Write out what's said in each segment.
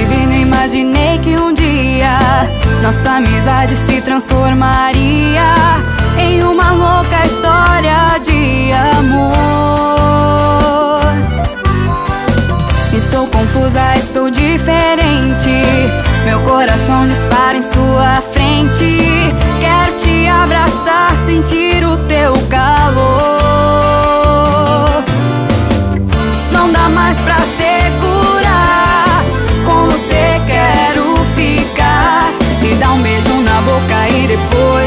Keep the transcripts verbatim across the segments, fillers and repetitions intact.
vi, não imaginei que um dia nossa amizade se transformaria em uma louca história de amor. Estou confusa, estou diferente, meu coração dispara em sua frente. Quero te abraçar, sentir o teu calor. Não dá mais pra segurar, com você quero ficar. Te dar um beijo na boca e depois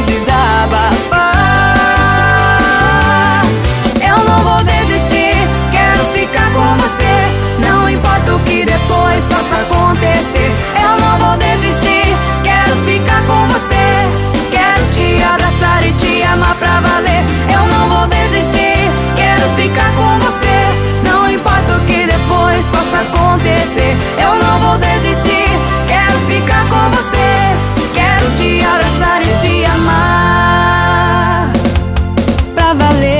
desabafar. Eu não vou desistir, quero ficar com você. Não importa o que depois possa acontecer. Eu não vou desistir, quero ficar com você. Quero te abraçar e te amar pra valer. Eu não vou desistir, quero ficar com você. Não importa o que depois possa acontecer. Eu não vou desistir, quero ficar com você. Quero te abraçar e te amar pra valer.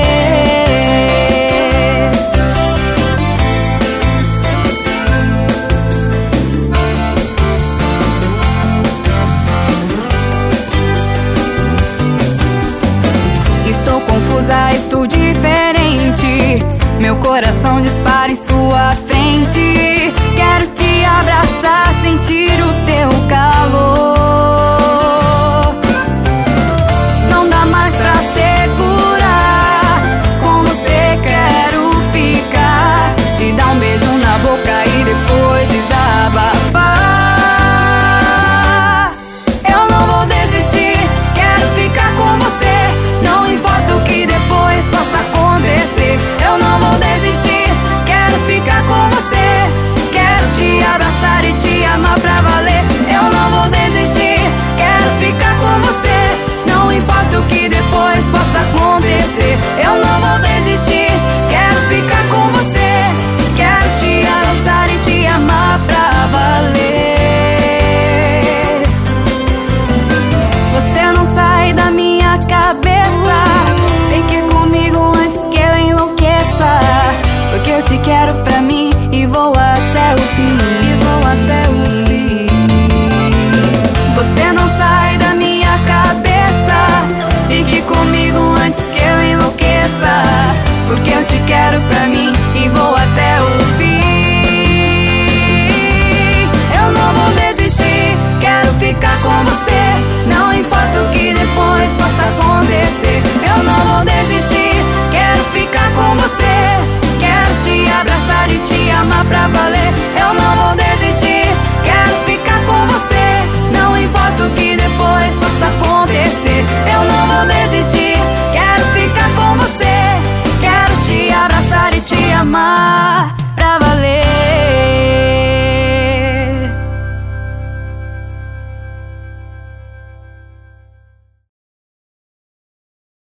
Estou confusa, estou diferente, meu coração dispara